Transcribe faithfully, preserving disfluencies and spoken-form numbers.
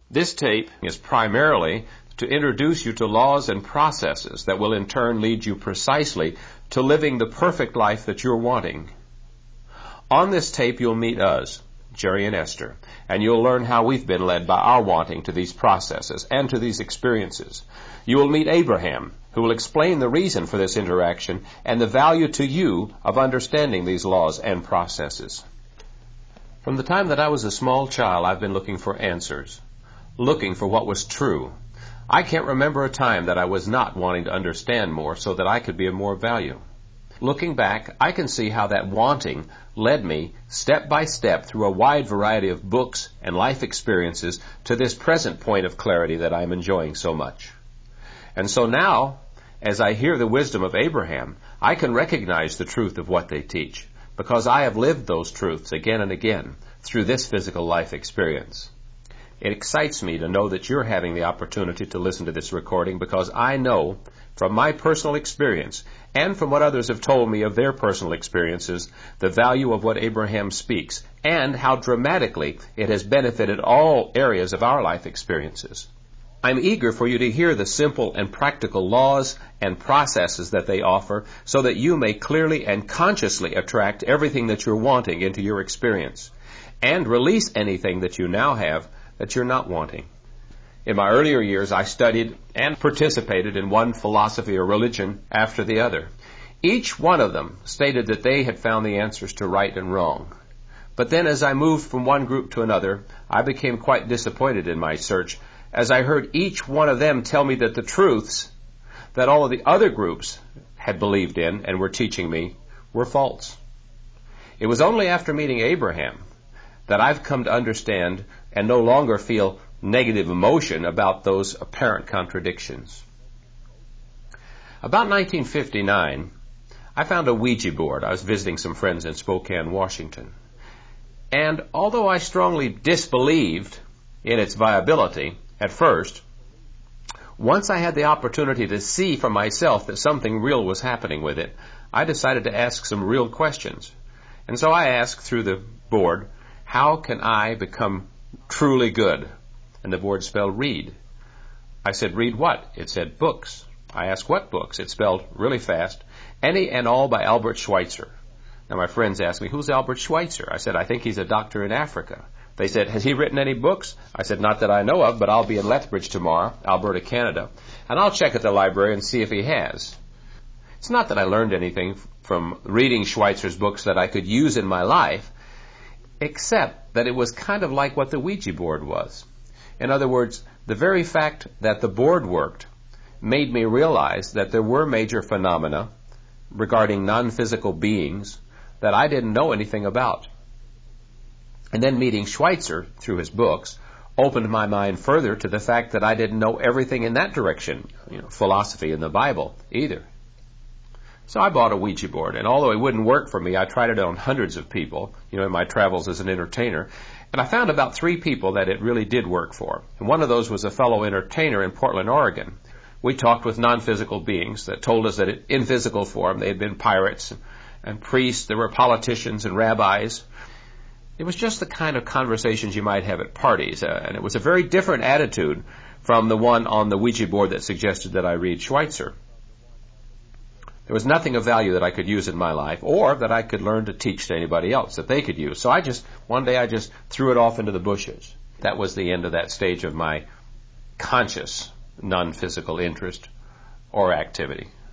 This tape is primarily to introduce you to laws and processes that will in turn lead you precisely to living the perfect life that you're wanting. On this tape you'll meet us, Jerry and Esther, and you'll learn how we've been led by our wanting to these processes and to these experiences. You will meet Abraham, who will explain the reason for this interaction and the value to you of understanding these laws and processes. From the time that I was a small child, I've been looking for answers, looking for what was true. I can't remember a time that I was not wanting to understand more so that I could be of more value. Looking back, I can see how that wanting led me step by step through a wide variety of books and life experiences to this present point of clarity that I'm enjoying so much. And so now, as I hear the wisdom of Abraham, I can recognize the truth of what they teach, because I have lived those truths again and again through this physical life experience. It excites me to know that you're having the opportunity to listen to this recording, because I know from my personal experience and from what others have told me of their personal experiences the value of what Abraham speaks and how dramatically it has benefited all areas of our life experiences. I'm eager for you to hear the simple and practical laws and processes that they offer so that you may clearly and consciously attract everything that you're wanting into your experience and release anything that you now have that you're not wanting. In my earlier years, I studied and participated in one philosophy or religion after the other. Each one of them stated that they had found the answers to right and wrong. But then as I moved from one group to another, I became quite disappointed in my search as I heard each one of them tell me that the truths that all of the other groups had believed in and were teaching me were false. It was only after meeting Abraham that I've come to understand and no longer feel negative emotion about those apparent contradictions. About nineteen fifty-nine, I found a Ouija board. I was visiting some friends in Spokane, Washington. And although I strongly disbelieved in its viability at first, once I had the opportunity to see for myself that something real was happening with it, I decided to ask some real questions. And so I asked through the board, how can I become truly good? And the board spelled read. I said, read what? It said books. I asked, what books? It spelled really fast, Any and All by Albert Schweitzer. Now my friends asked me, who's Albert Schweitzer? I said, I think he's a doctor in Africa. They said, has he written any books? I said, not that I know of, but I'll be in Lethbridge tomorrow, Alberta, Canada, and I'll check at the library and see if he has. It's not that I learned anything from reading Schweitzer's books that I could use in my life, except that it was kind of like what the Ouija board was. In other words, the very fact that the board worked made me realize that there were major phenomena regarding non-physical beings that I didn't know anything about. And then meeting Schweitzer through his books opened my mind further to the fact that I didn't know everything in that direction, you know, philosophy and the Bible either. So I bought a Ouija board, and although it wouldn't work for me, I tried it on hundreds of people, you know, in my travels as an entertainer, and I found about three people that it really did work for. And one of those was a fellow entertainer in Portland, Oregon. We talked with non-physical beings that told us that in physical form they had been pirates and priests, there were politicians and rabbis. It was just the kind of conversations you might have at parties, uh, and it was a very different attitude from the one on the Ouija board that suggested that I read Schweitzer. There was nothing of value that I could use in my life or that I could learn to teach to anybody else that they could use. So I just, one day I just threw it off into the bushes. That was the end of that stage of my conscious non-physical interest or activity.